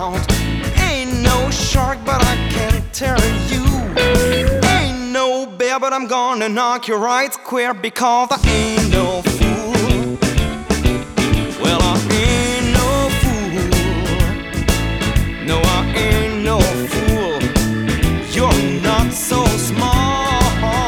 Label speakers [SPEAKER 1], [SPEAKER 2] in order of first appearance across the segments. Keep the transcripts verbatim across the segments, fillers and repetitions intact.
[SPEAKER 1] out. Ain't no shark, but I can tell you. Ain't no bear, but I'm gonna knock you right square, because I ain't no fool. Well, I ain't no fool. No, I ain't no fool. You're not so smart.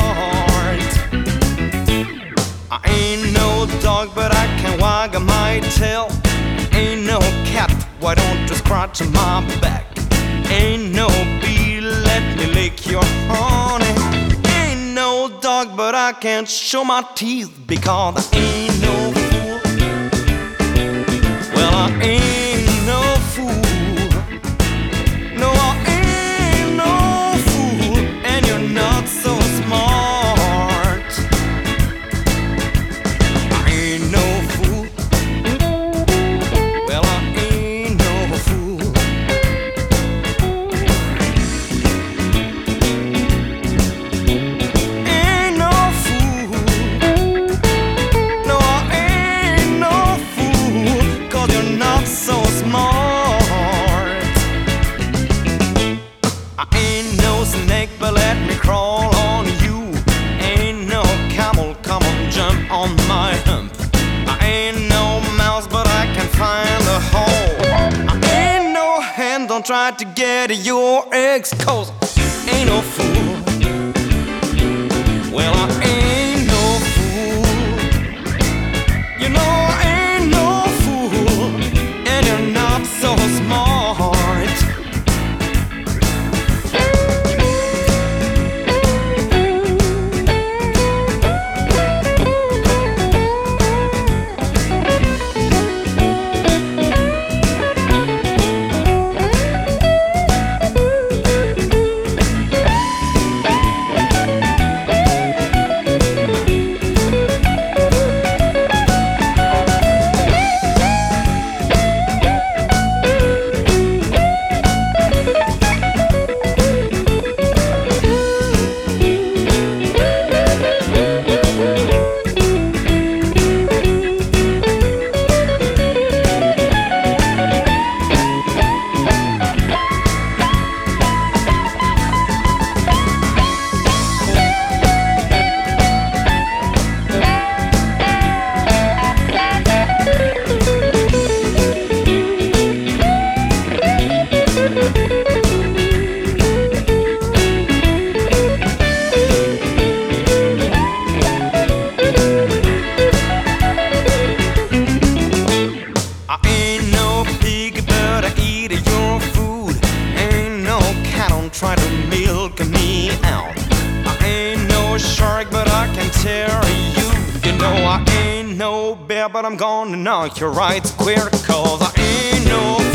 [SPEAKER 1] I ain't no dog, but I can wag my tail. Ain't no cat, why don't you scratch my back? Ain't no bee, let me lick your honey. Ain't no dog, but I can't show my teeth, because I ain't no fool. Well, I ain't no fool. No, I ain't no fool, and you're not so smart. I ain't no fool. Well, I ain't no fool. Ain't no fool. No, I ain't no fool, 'cause you're not so smart. I ain't no snake, but let me crawl on you. Ain't no camel, come on, jump on my hump. I ain't no mouse, but I can find a hole. I ain't no hen, don't try to get your eggs, 'cause I ain't no fool. Well, I ain't no fool. You know I ain't no fool, and you're not so smart. I ain't no pig, but I eat your food. Ain't no cat, don't try to milk me out. I ain't no shark, but I can tear you. You know I ain't no bear, but I'm gonna knock you right square, 'cause I ain't no